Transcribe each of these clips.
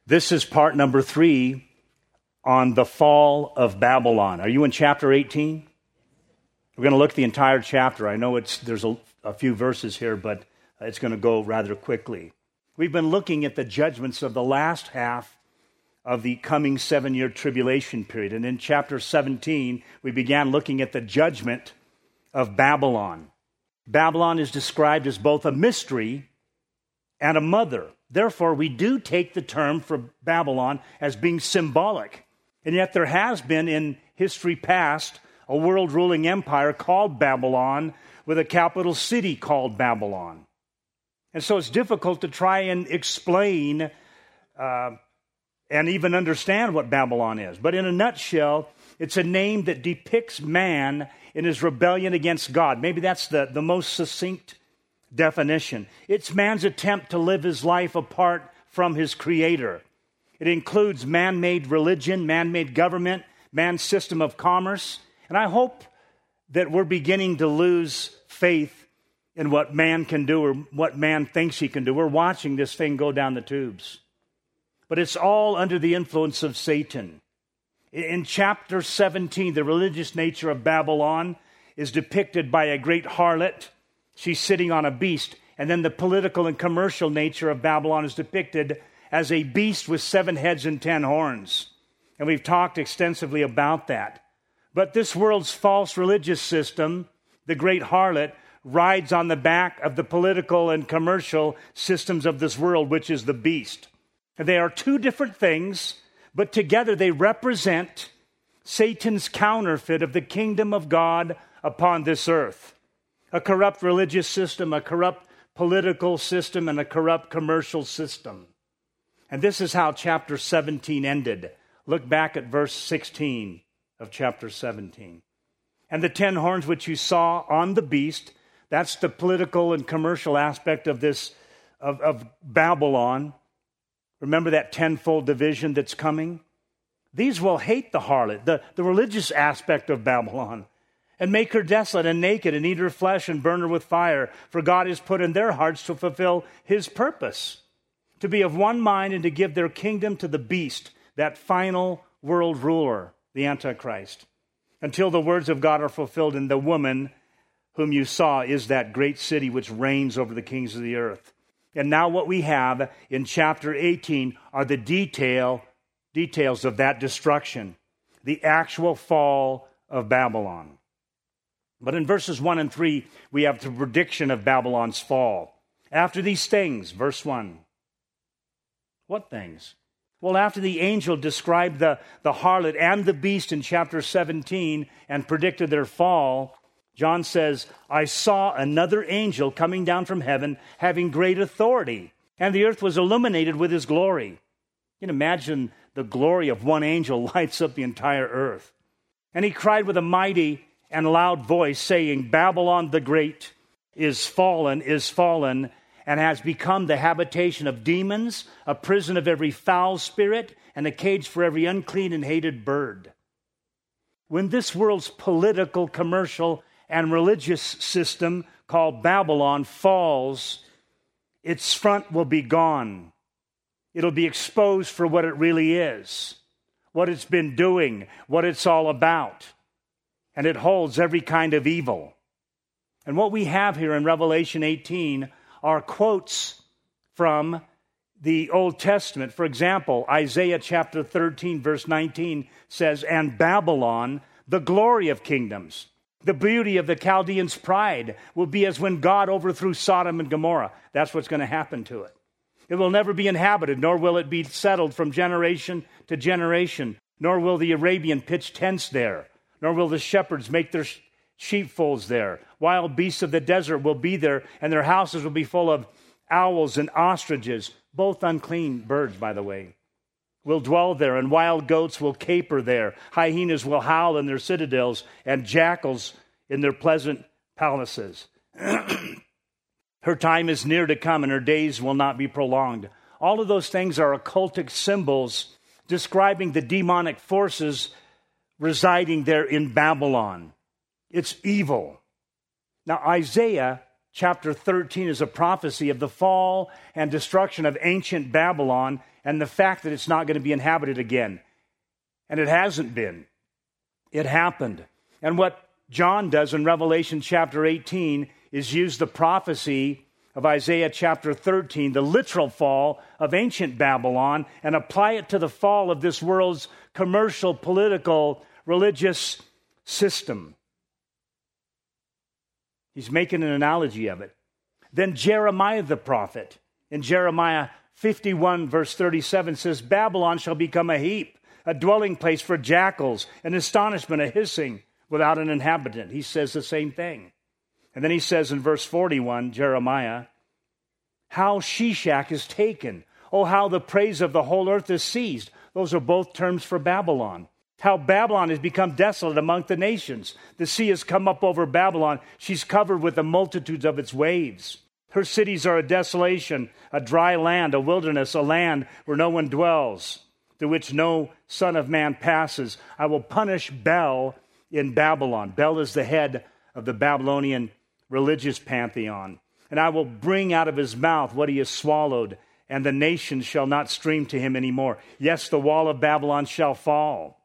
This is part number 3 on the fall of Babylon. Are you in chapter 18? We're going to look at the entire chapter. I know there's a few verses here, but it's going to go rather quickly. We've been looking at the judgments of the last half of the coming 7-year tribulation period. And in chapter 17, we began looking at the judgment of Babylon. Babylon is described as both a mystery and a mother. Therefore, we do take the term for Babylon as being symbolic. And yet there has been in history past a world-ruling empire called Babylon with a capital city called Babylon. And so it's difficult to try and explain and even understand what Babylon is. But in a nutshell, it's a name that depicts man in his rebellion against God. Maybe that's the most succinct definition. It's man's attempt to live his life apart from his Creator. It includes man-made religion, man-made government, man's system of commerce. And I hope that we're beginning to lose faith in what man can do or what man thinks he can do. We're watching this thing go down the tubes. But it's all under the influence of Satan. In chapter 17, the religious nature of Babylon is depicted by a great harlot. She's sitting on a beast. And then the political and commercial nature of Babylon is depicted as a beast with 7 heads and 10 horns. And we've talked extensively about that. But this world's false religious system, the great harlot, rides on the back of the political and commercial systems of this world, which is the beast. And they are two different things, but together they represent Satan's counterfeit of the kingdom of God upon this earth. A corrupt religious system, a corrupt political system, and a corrupt commercial system. And this is how chapter 17 ended. Look back at verse 16 of chapter 17. And the 10 horns which you saw on the beast, that's the political and commercial aspect of this, of Babylon. Remember that tenfold division that's coming? These will hate the harlot, the religious aspect of Babylon, and make her desolate and naked, and eat her flesh and burn her with fire. For God has put in their hearts to fulfill his purpose, to be of one mind and to give their kingdom to the beast, that final world ruler, the Antichrist, until the words of God are fulfilled. And the woman whom you saw is that great city which reigns over the kings of the earth. And now what we have in chapter 18 are the details of that destruction, the actual fall of Babylon. But in verses 1 and 3, we have the prediction of Babylon's fall. After these things, verse 1. What things? Well, after the angel described the harlot and the beast in chapter 17 and predicted their fall, John says, I saw another angel coming down from heaven having great authority, and the earth was illuminated with his glory. You can imagine the glory of one angel lights up the entire earth. And he cried with a mighty and loud voice, saying, Babylon the Great is fallen, and has become the habitation of demons, a prison of every foul spirit, and a cage for every unclean and hated bird. When this world's political, commercial, and religious system called Babylon falls, its front will be gone. It'll be exposed for what it really is, what it's been doing, what it's all about. And it holds every kind of evil. And what we have here in Revelation 18 are quotes from the Old Testament. For example, Isaiah chapter 13, verse 19 says, And Babylon, the glory of kingdoms, the beauty of the Chaldeans' pride, will be as when God overthrew Sodom and Gomorrah. That's what's going to happen to it. It will never be inhabited, nor will it be settled from generation to generation, nor will the Arabian pitch tents there, nor will the shepherds make their sheepfolds there. Wild beasts of the desert will be there, and their houses will be full of owls and ostriches, both unclean birds, by the way, will dwell there, and wild goats will caper there. Hyenas will howl in their citadels, and jackals in their pleasant palaces. Her time is near to come, and her days will not be prolonged. All of those things are occultic symbols describing the demonic forces residing there in Babylon. It's evil. Now, Isaiah chapter 13 is a prophecy of the fall and destruction of ancient Babylon and the fact that it's not going to be inhabited again. And it hasn't been. It happened. And what John does in Revelation chapter 18 is use the prophecy of Isaiah chapter 13, the literal fall of ancient Babylon, and apply it to the fall of this world's commercial, political, religious system. He's making an analogy of it. Then Jeremiah the prophet, in Jeremiah 51 verse 37 says, Babylon shall become a heap, a dwelling place for jackals, an astonishment, a hissing, without an inhabitant. He says the same thing. And then he says in verse 41, Jeremiah, how Shishak is taken. Oh, how the praise of the whole earth is seized. Those are both terms for Babylon. How Babylon has become desolate among the nations. The sea has come up over Babylon. She's covered with the multitudes of its waves. Her cities are a desolation, a dry land, a wilderness, a land where no one dwells, through which no son of man passes. I will punish Bel in Babylon. Bel is the head of the Babylonian religious pantheon. And I will bring out of his mouth what he has swallowed, and the nations shall not stream to him anymore. Yes, the wall of Babylon shall fall.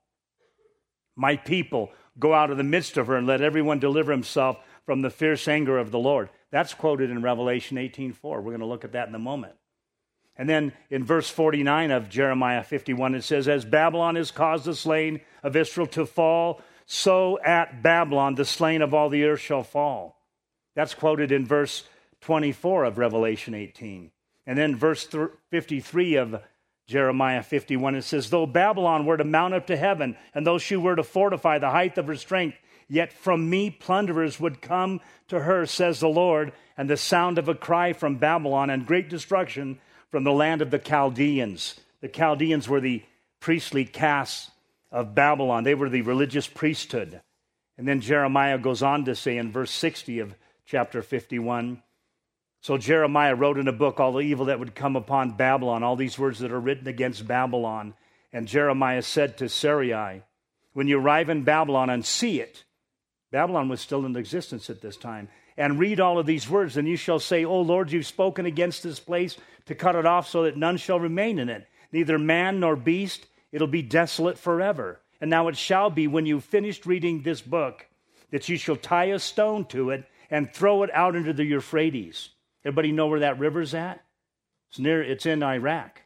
My people, go out of the midst of her, and let everyone deliver himself from the fierce anger of the Lord. That's quoted in Revelation 18:4. We're going to look at that in a moment. And then in verse 49 of Jeremiah 51, it says, as Babylon has caused the slain of Israel to fall, so at Babylon the slain of all the earth shall fall. That's quoted in verse 24 of Revelation 18. And then verse 53 of Jeremiah 51, it says, though Babylon were to mount up to heaven, and though she were to fortify the height of her strength, yet from me plunderers would come to her, says the Lord, and the sound of a cry from Babylon, and great destruction from the land of the Chaldeans. The Chaldeans were the priestly caste of Babylon. They were the religious priesthood. And then Jeremiah goes on to say in verse 60 of chapter 51, so Jeremiah wrote in a book all the evil that would come upon Babylon, all these words that are written against Babylon. And Jeremiah said to Sarai, when you arrive in Babylon and see it, Babylon was still in existence at this time, and read all of these words, then you shall say, O Lord, you've spoken against this place to cut it off so that none shall remain in it, neither man nor beast. It'll be desolate forever. And now it shall be when you've finished reading this book that you shall tie a stone to it and throw it out into the Euphrates. Everybody know where that river's at? It's in Iraq.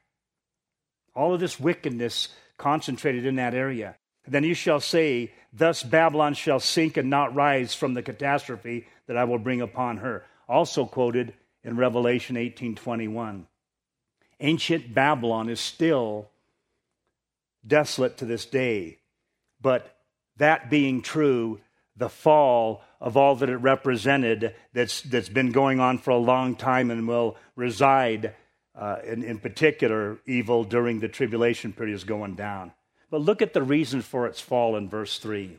All of this wickedness concentrated in that area. And then you shall say, thus Babylon shall sink and not rise from the catastrophe that I will bring upon her. Also quoted in Revelation 18:21. Ancient Babylon is still desolate to this day. But that being true, the fall of all that it represented that's been going on for a long time and will reside, in particular, evil during the tribulation period is going down. But look at the reason for its fall in verse 3.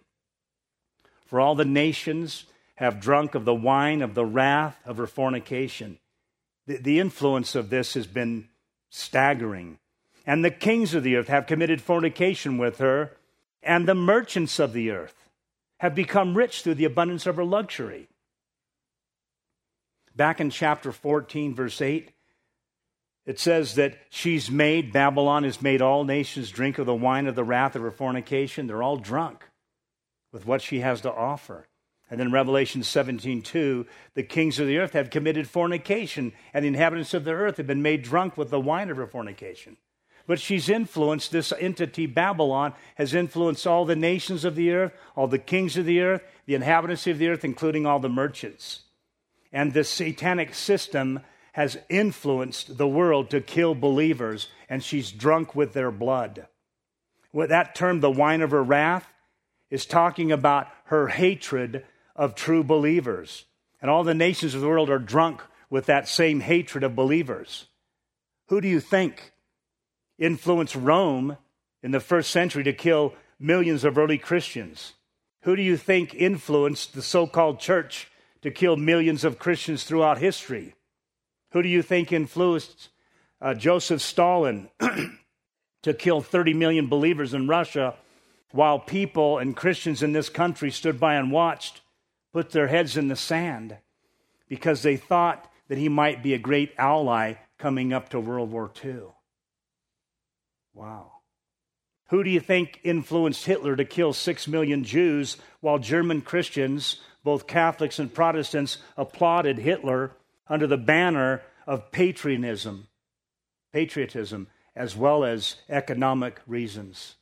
For all the nations have drunk of the wine of the wrath of her fornication. The influence of this has been staggering. And the kings of the earth have committed fornication with her, and the merchants of the earth have become rich through the abundance of her luxury. Back in chapter 14, verse 8, it says that Babylon has made all nations drink of the wine of the wrath of her fornication. They're all drunk with what she has to offer. And then Revelation 17:2, the kings of the earth have committed fornication, and the inhabitants of the earth have been made drunk with the wine of her fornication. But she's influenced, this entity, Babylon, has influenced all the nations of the earth, all the kings of the earth, the inhabitants of the earth, including all the merchants. And the satanic system has influenced the world to kill believers, and she's drunk with their blood. Well, that term, the wine of her wrath, is talking about her hatred of true believers. And all the nations of the world are drunk with that same hatred of believers. Who do you think influenced Rome in the first century to kill millions of early Christians? Who do you think influenced the so-called church to kill millions of Christians throughout history? Who do you think influenced Joseph Stalin to kill 30 million believers in Russia while people and Christians in this country stood by and watched, put their heads in the sand? because they thought that he might be a great ally coming up to World War II. Wow. Who do you think influenced Hitler to kill 6 million Jews while German Christians, both Catholics and Protestants, applauded Hitler under the banner of patriotism, as well as economic reasons?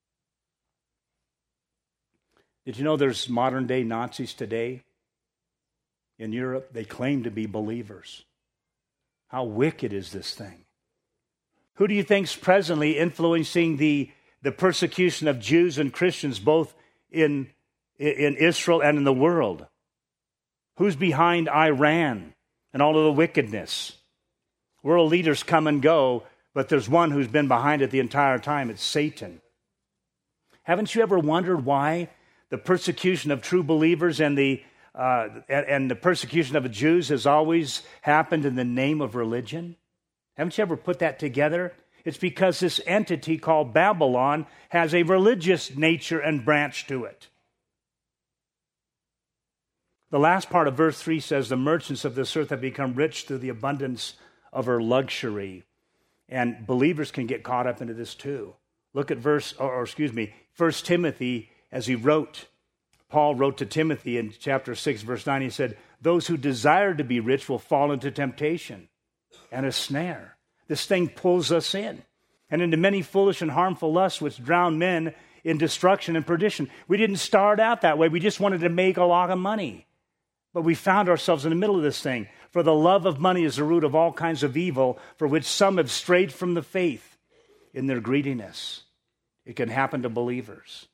Did you know there's modern-day Nazis today in Europe? They claim to be believers. How wicked is this thing? Who do you think's presently influencing the persecution of Jews and Christians both in Israel and in the world? Who's behind Iran and all of the wickedness? World leaders come and go, but there's one who's been behind it the entire time. It's Satan. Haven't you ever wondered why the persecution of true believers and the persecution of the Jews has always happened in the name of religion? Haven't you ever put that together? It's because this entity called Babylon has a religious nature and branch to it. The last part of verse 3 says, the merchants of this earth have become rich through the abundance of her luxury. And believers can get caught up into this too. Look at 1 Timothy, as Paul wrote to Timothy in chapter 6, verse 9, he said, those who desire to be rich will fall into temptation and a snare. This thing pulls us in, and into many foolish and harmful lusts which drown men in destruction and perdition. We didn't start out that way. We just wanted to make a lot of money. But we found ourselves in the middle of this thing. For the love of money is the root of all kinds of evil, for which some have strayed from the faith in their greediness. It can happen to believers.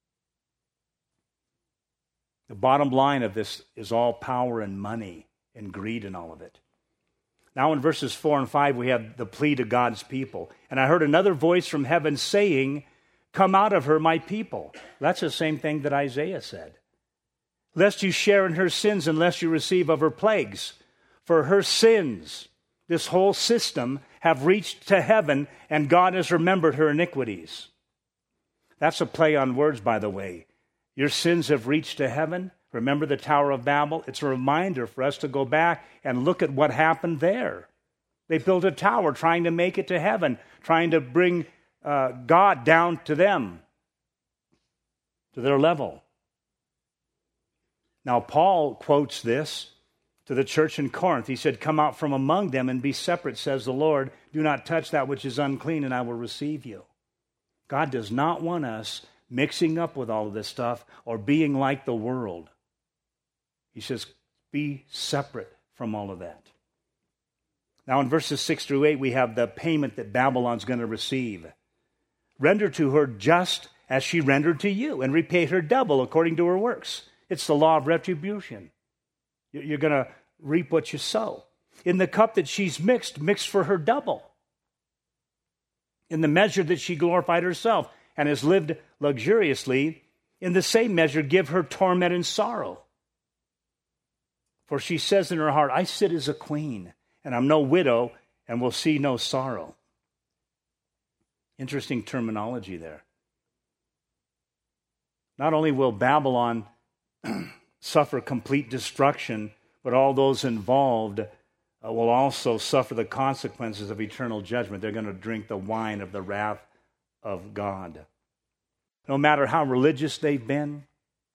The bottom line of this is all power and money and greed and all of it. Now in verses 4 and 5, we have the plea to God's people. And I heard another voice from heaven saying, come out of her, my people. That's the same thing that Isaiah said. Lest you share in her sins, unless you receive of her plagues. For her sins, this whole system, have reached to heaven, and God has remembered her iniquities. That's a play on words, by the way. Your sins have reached to heaven. Remember the Tower of Babel? It's a reminder for us to go back and look at what happened there. They built a tower trying to make it to heaven, trying to bring God down to them, to their level. Now, Paul quotes this to the church in Corinth. He said, come out from among them and be separate, says the Lord. Do not touch that which is unclean, and I will receive you. God does not want us mixing up with all of this stuff or being like the world. He says, be separate from all of that. Now in verses 6 through 8, we have the payment that Babylon's going to receive. Render to her just as she rendered to you, and repay her double according to her works. It's the law of retribution. You're going to reap what you sow. In the cup that she's mixed, mix for her double. In the measure that she glorified herself and has lived luxuriously, in the same measure give her torment and sorrow. For she says in her heart, I sit as a queen, and I'm no widow, and will see no sorrow. Interesting terminology there. Not only will Babylon suffer complete destruction, but all those involved will also suffer the consequences of eternal judgment. They're going to drink the wine of the wrath of God. No matter how religious they've been,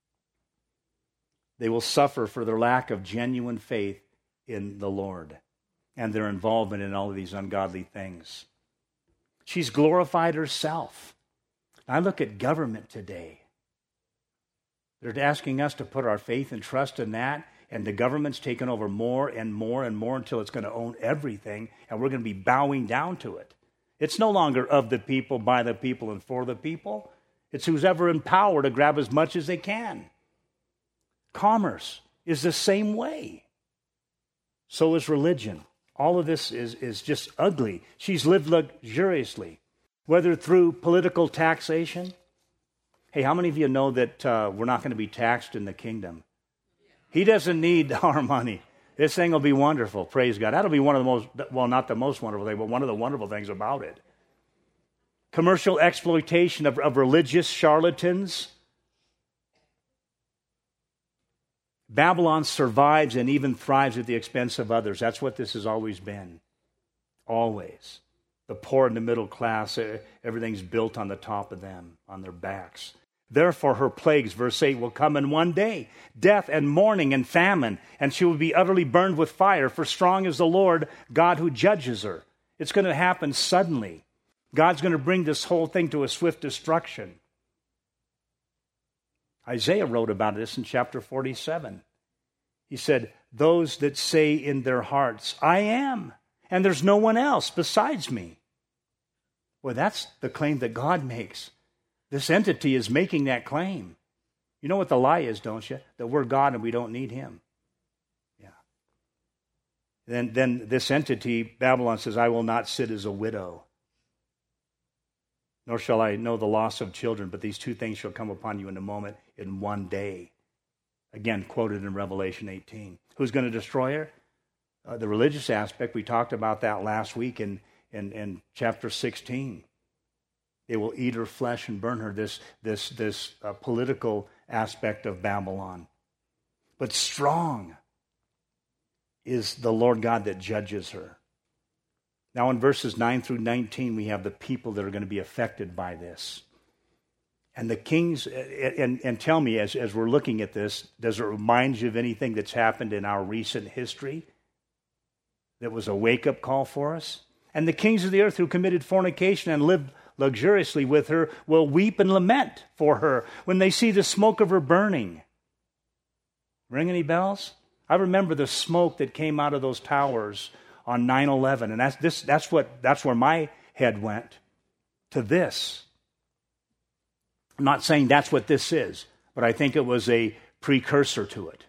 they will suffer for their lack of genuine faith in the Lord and their involvement in all of these ungodly things. She's glorified herself. I look at government today. They're asking us to put our faith and trust in that, and the government's taken over more and more and more until it's going to own everything, and we're going to be bowing down to it. It's no longer of the people, by the people, and for the people. It's who's ever in power to grab as much as they can. Commerce is the same way. So is religion. All of this is just ugly. She's lived luxuriously, whether through political taxation. Hey, how many of you know that we're not going to be taxed in the kingdom? He doesn't need our money. This thing will be wonderful. Praise God. That'll be one of the most, well, not the most wonderful thing, but one of the wonderful things about it. Commercial exploitation of religious charlatans. Babylon survives and even thrives at the expense of others. That's what this has always been. Always. The poor and the middle class, everything's built on the top of them, on their backs. Therefore, her plagues, verse 8, will come in one day, death and mourning and famine, and she will be utterly burned with fire, for strong is the Lord God who judges her. It's going to happen suddenly. God's going to bring this whole thing to a swift destruction. Isaiah wrote about this in chapter 47. He said, those that say in their hearts, I am, and there's no one else besides me. Well, that's the claim that God makes. This entity is making that claim. You know what the lie is, don't you? That we're God and we don't need him. Yeah. Then this entity, Babylon, says, I will not sit as a widow, nor shall I know the loss of children, but these two things shall come upon you in a moment, in one day. Again, quoted in Revelation 18. Who's going to destroy her? The religious aspect, we talked about that last week in chapter 16. They will eat her flesh and burn her, this political aspect of Babylon. But strong is the Lord God that judges her. Now in verses 9 through 19, we have the people that are going to be affected by this. And the kings, and tell me, as we're looking at this, does it remind you of anything that's happened in our recent history that was a wake-up call for us? And the kings of the earth who committed fornication and lived luxuriously with her will weep and lament for her when they see the smoke of her burning. Ring any bells? I remember the smoke that came out of those towers on 9/11, and that's where my head went to this. I'm not saying that's what this is, but I think it was a precursor to it.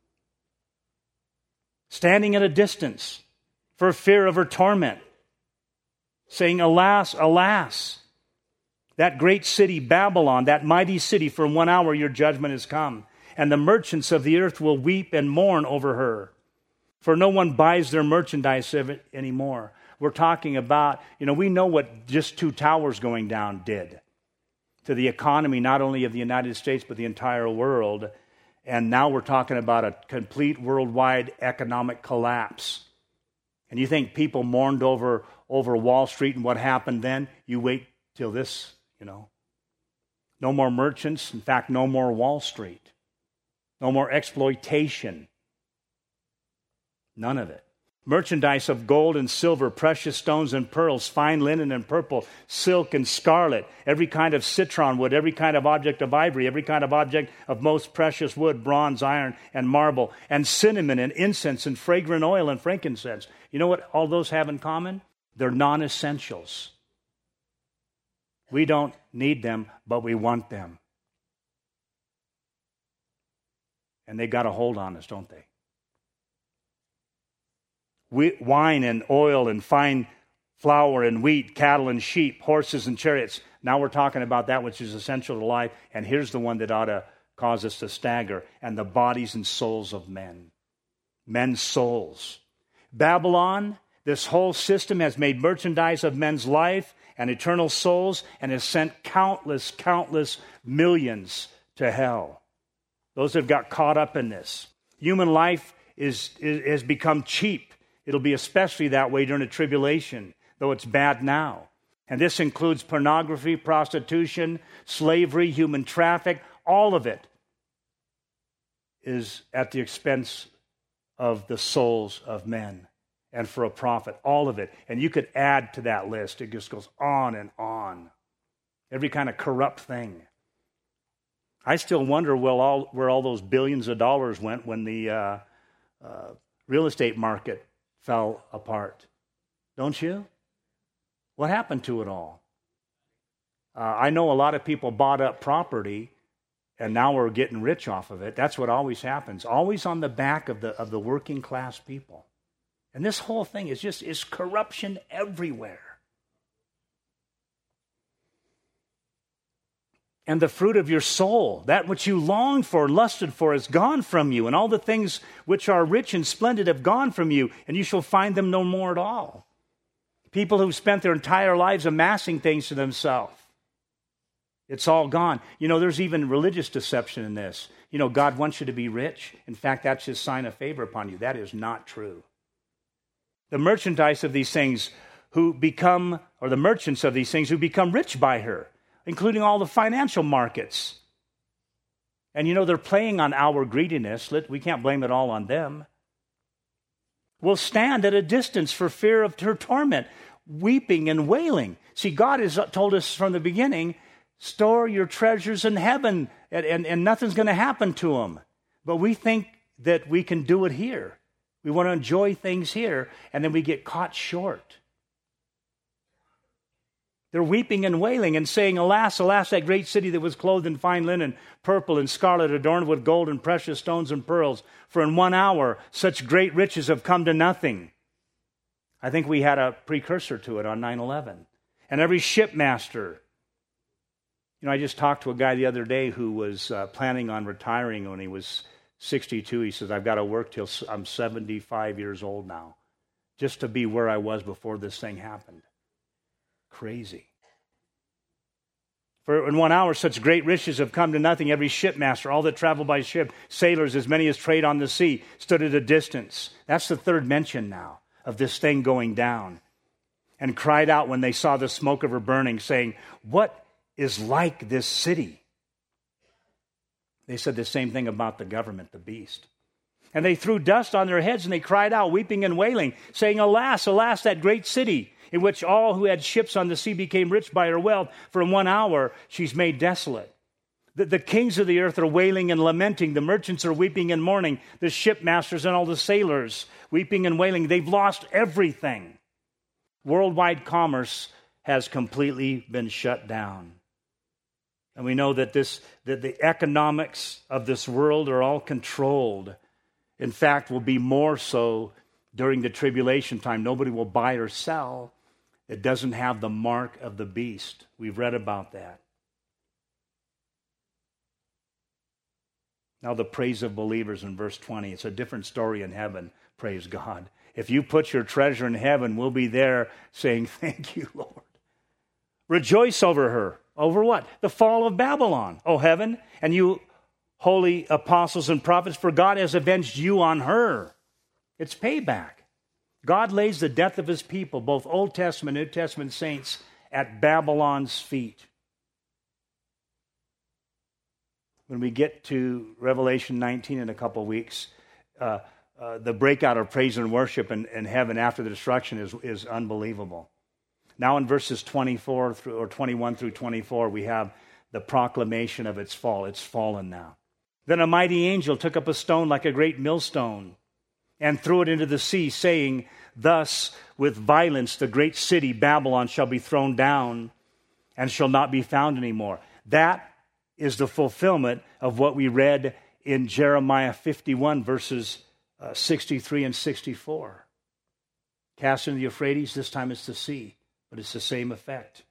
Standing at a distance for fear of her torment, saying, alas, alas, that great city Babylon, that mighty city, for 1 hour your judgment has come, and the merchants of the earth will weep and mourn over her, for no one buys their merchandise anymore. We're talking about, we know what just 2 towers going down did to the economy, not only of the United States, but the entire world. And now we're talking about a complete worldwide economic collapse. And you think people mourned over Wall Street and what happened then? You wait till this, No more merchants. In fact, no more Wall Street. No more exploitation. None of it. Merchandise of gold and silver, precious stones and pearls, fine linen and purple, silk and scarlet, every kind of citron wood, every kind of object of ivory, every kind of object of most precious wood, bronze, iron, and marble, and cinnamon and incense and fragrant oil and frankincense. You know what all those have in common? They're non-essentials. We don't need them, but we want them. And they got a hold on us, don't they? Wine and oil and fine flour and wheat, cattle and sheep, horses and chariots. Now we're talking about that which is essential to life. And here's the one that ought to cause us to stagger. And the bodies and souls of men. Men's souls. Babylon, this whole system has made merchandise of men's life and eternal souls and has sent countless millions to hell. Those that have got caught up in this. Human life has become cheap. It'll be especially that way during the tribulation, though it's bad now. And this includes pornography, prostitution, slavery, human traffic. All of it is at the expense of the souls of men and for a profit. All of it. And you could add to that list. It just goes on and on. Every kind of corrupt thing. I still wonder where all those billions of dollars went when the real estate market fell apart. Don't you? What happened to it all? I know a lot of people bought up property and now we're getting rich off of it. That's what always happens. Always on the back of the working class people. And this whole thing is corruption everywhere. And the fruit of your soul, that which you longed for, lusted for, is gone from you. And all the things which are rich and splendid have gone from you, and you shall find them no more at all. People who've spent their entire lives amassing things to themselves. It's all gone. You know, there's even religious deception in this. You know, God wants you to be rich. In fact, that's his sign of favor upon you. That is not true. The merchandise of these things who become, or the merchants of these things who become rich by her, including all the financial markets. And you know, they're playing on our greediness. We can't blame it all on them. Will stand at a distance for fear of her torment, weeping and wailing. See, God has told us from the beginning, store your treasures in heaven, and nothing's going to happen to them. But we think that we can do it here. We want to enjoy things here, and then we get caught short. They're weeping and wailing and saying, alas, alas, that great city that was clothed in fine linen, purple and scarlet, adorned with gold and precious stones and pearls. For in 1 hour, such great riches have come to nothing. I think we had a precursor to it on 9/11. And every shipmaster. You know, I just talked to a guy the other day who was planning on retiring when he was 62. He says, I've got to work till I'm 75 years old now, just to be where I was before this thing happened. Crazy. For in 1 hour, such great riches have come to nothing. Every shipmaster, all that travel by ship, sailors, as many as trade on the sea, stood at a distance. That's the third mention now of this thing going down. And cried out when they saw the smoke of her burning, saying, what is like this city? They said the same thing about the government, the beast. And they threw dust on their heads, and they cried out, weeping and wailing, saying, alas, alas, that great city, in which all who had ships on the sea became rich by her wealth. For in 1 hour she's made desolate. The kings of the earth are wailing and lamenting. The merchants are weeping and mourning. The shipmasters and all the sailors weeping and wailing. They've lost everything. Worldwide commerce has completely been shut down. And we know that the economics of this world are all controlled. In fact, will be more so during the tribulation time. Nobody will buy or sell. It doesn't have the mark of the beast. We've read about that. Now the praise of believers in verse 20. It's a different story in heaven, praise God. If you put your treasure in heaven, we'll be there saying, thank you, Lord. Rejoice over her. Over what? The fall of Babylon, O heaven, and you holy apostles and prophets, for God has avenged you on her. It's payback. God lays the death of his people, both Old Testament and New Testament saints, at Babylon's feet. When we get to Revelation 19 in a couple of weeks, the breakout of praise and worship in heaven after the destruction is unbelievable. Now in verses 24 or 21 through 24, we have the proclamation of its fall. It's fallen now. Then a mighty angel took up a stone like a great millstone and threw it into the sea, saying, thus with violence the great city Babylon shall be thrown down and shall not be found anymore. That is the fulfillment of what we read in Jeremiah 51, verses 63 and 64. Cast into the Euphrates, this time it's the sea, but it's the same effect.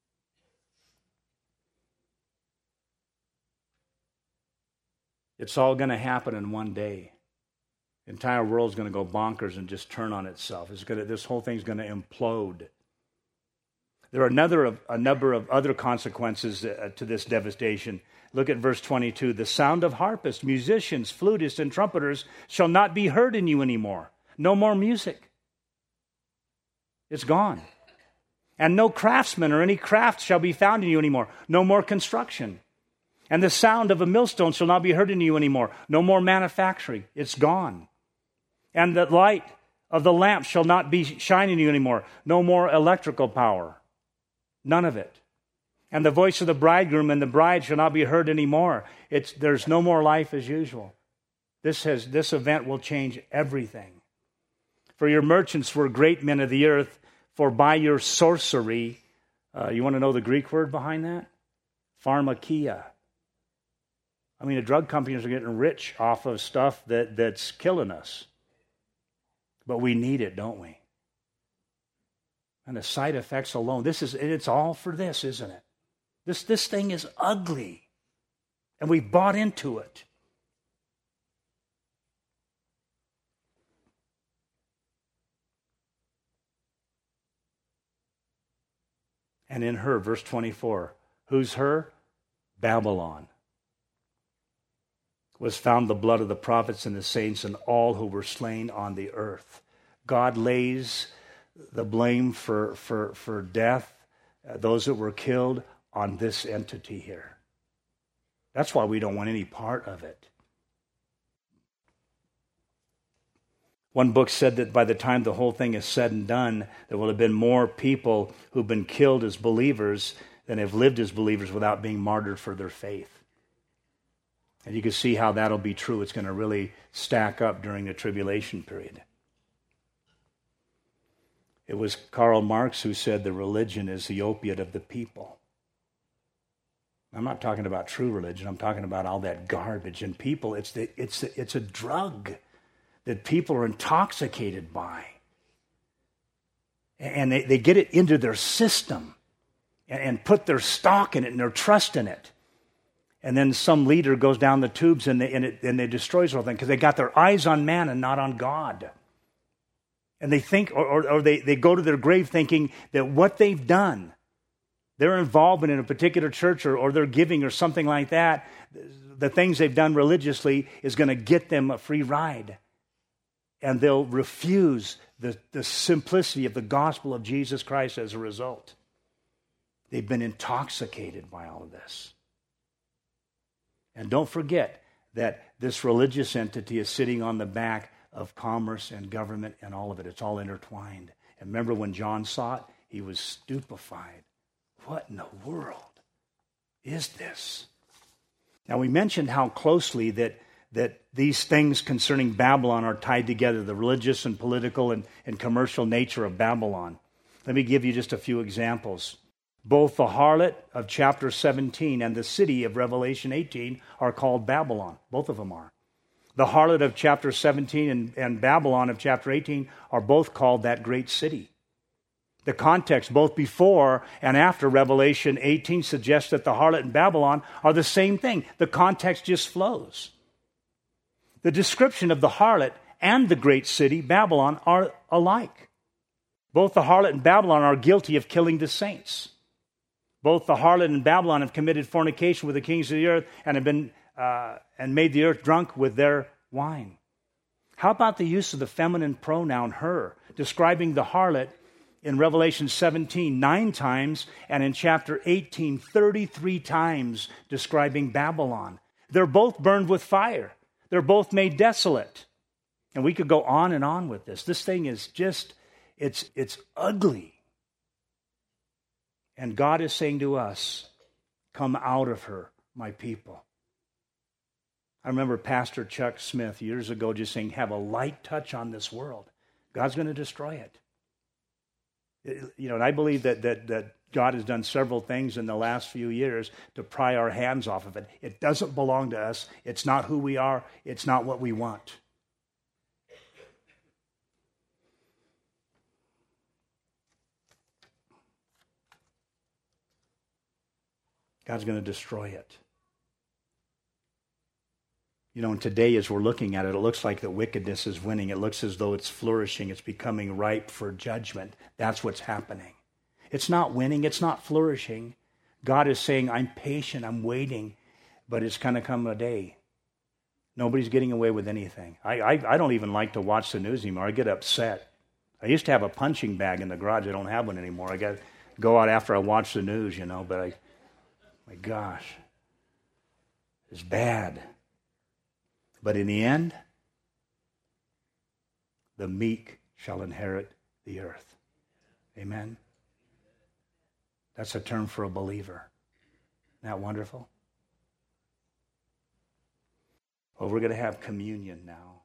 It's all going to happen in one day. The entire world's going to go bonkers and just turn on itself. This whole thing's going to implode. There are a number of other consequences to this devastation. Look at verse 22. The sound of harpists, musicians, flutists, and trumpeters shall not be heard in you anymore. No more music. It's gone. And no craftsman or any craft shall be found in you anymore. No more construction. And the sound of a millstone shall not be heard in you anymore. No more manufacturing. It's gone. And the light of the lamp shall not be shining in you anymore. No more electrical power. None of it. And the voice of the bridegroom and the bride shall not be heard anymore. There's no more life as usual. This event will change everything. For your merchants were great men of the earth, for by your sorcery, you want to know the Greek word behind that? Pharmakia. I mean, the drug companies are getting rich off of stuff that's killing us. But we need it, don't we? And the side effects alone, it's all for this, isn't it? This thing is ugly. And we bought into it. And in her, verse 24, who's her? Babylon was found the blood of the prophets and the saints and all who were slain on the earth. God lays the blame for death, those that were killed, on this entity here. That's why we don't want any part of it. One book said that by the time the whole thing is said and done, there will have been more people who've been killed as believers than have lived as believers without being martyred for their faith. And you can see how that'll be true. It's going to really stack up during the tribulation period. It was Karl Marx who said the religion is the opiate of the people. I'm not talking about true religion. I'm talking about all that garbage. And people, it's a drug that people are intoxicated by. And they get it into their system and put their stock in it and their trust in it. And then some leader goes down the tubes and they destroys the whole thing because they got their eyes on man and not on God. And they think, or they go to their grave thinking that what they've done, their involvement in a particular church or their giving or something like that, the things they've done religiously is going to get them a free ride. And they'll refuse the simplicity of the gospel of Jesus Christ as a result. They've been intoxicated by all of this. And don't forget that this religious entity is sitting on the back of commerce and government and all of it. It's all intertwined. And remember when John saw it, he was stupefied. What in the world is this? Now we mentioned how closely that these things concerning Babylon are tied together, the religious and political and commercial nature of Babylon. Let me give you just a few examples. Both the harlot of chapter 17 and the city of Revelation 18 are called Babylon. Both of them are. The harlot of chapter 17 and Babylon of chapter 18 are both called that great city. The context, both before and after Revelation 18, suggests that the harlot and Babylon are the same thing. The context just flows. The description of the harlot and the great city, Babylon, are alike. Both the harlot and Babylon are guilty of killing the saints. Both the harlot and Babylon have committed fornication with the kings of the earth and have been and made the earth drunk with their wine. How about the use of the feminine pronoun her, describing the harlot in Revelation 17 9 times, and in chapter 18 33 times, describing Babylon? They're both burned with fire. They're both made desolate. And we could go on and on with this. This thing is just, it's ugly. And God is saying to us, come out of her, my people. I remember Pastor Chuck Smith years ago just saying, have a light touch on this world. God's going to destroy it. And I believe that God has done several things in the last few years to pry our hands off of it. It doesn't belong to us. It's not who we are. It's not what we want. God's going to destroy it. And today as we're looking at it, it looks like the wickedness is winning. It looks as though it's flourishing. It's becoming ripe for judgment. That's what's happening. It's not winning. It's not flourishing. God is saying, I'm patient. I'm waiting. But it's going to come a day. Nobody's getting away with anything. I don't even like to watch the news anymore. I get upset. I used to have a punching bag in the garage. I don't have one anymore. I got to go out after I watch the news, but my gosh, it's bad. But in the end, the meek shall inherit the earth. Amen? That's a term for a believer. Isn't that wonderful? Well, we're going to have communion now.